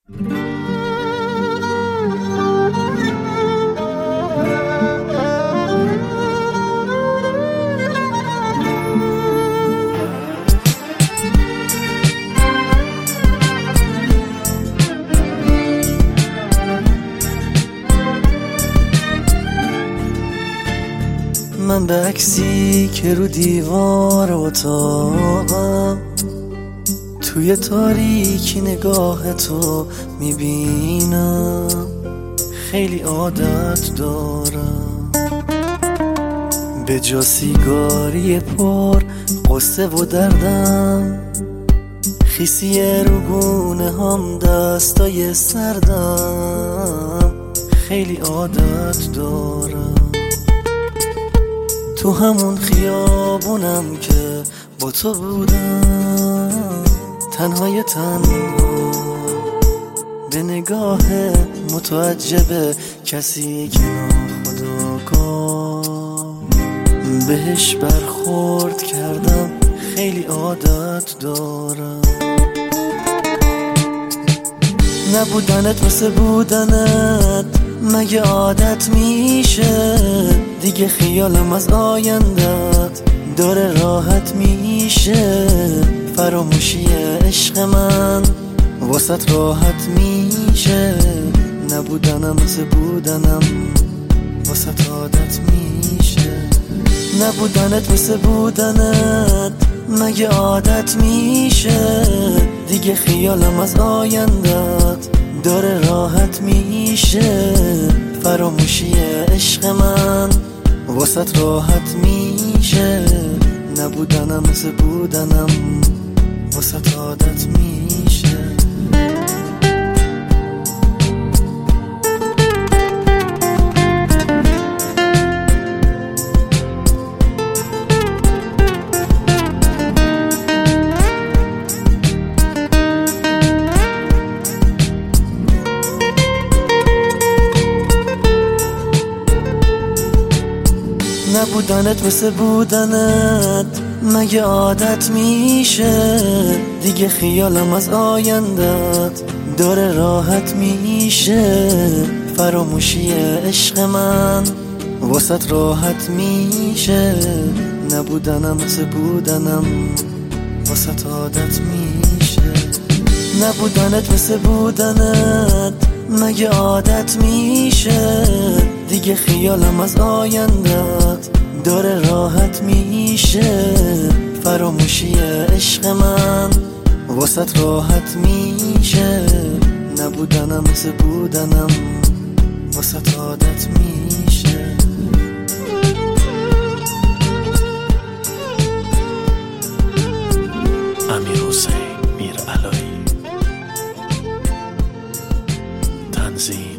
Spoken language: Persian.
من به عکسی که رو دیوار اتاقم توی تاریکی نگاه تو میبینم، خیلی عادت دارم به جا سیگاری پر قصه و دردم، خیسی رو گونه هم دستای سردم، خیلی عادت دارم تو همون خیابونم که با تو بودم، تنهای تنها به نگاه متعجب کسی که ناخودآگاه بهش برخورد کردم، خیلی عادت دارم نبودنت مثل بودنت مگه عادت میشه دیگه، خیالم از آیندت داره راحت میشه، فراموشی عشق من واسط راحت میشه، نبودنم مثل بودنم واسط عادت میشه، نبودنت مثل بودنت مگه عادت میشه دیگه، خیالم از آیندت داره راحت میشه، فراموشی عشق من واسط راحت میشه، نبودنم مثل بودنم واسط عادت میشه. نبودنت مثل بودنت مگه عادت میشه دیگه، خیالم از آیندت داره راحت میشه، فراموشی عشق من واسط راحت میشه، نبودنم مثل بودنم واسط عادت میشه، نبودنت مثل بودنت مگه عادت میشه دیگه، خیالم از آیندت داره راحت میشه، فراموشی عشق من واسط راحت میشه، نبودنم مثل بودنم واسط عادت میشه. امیرحسین میرعلایی، تنظیم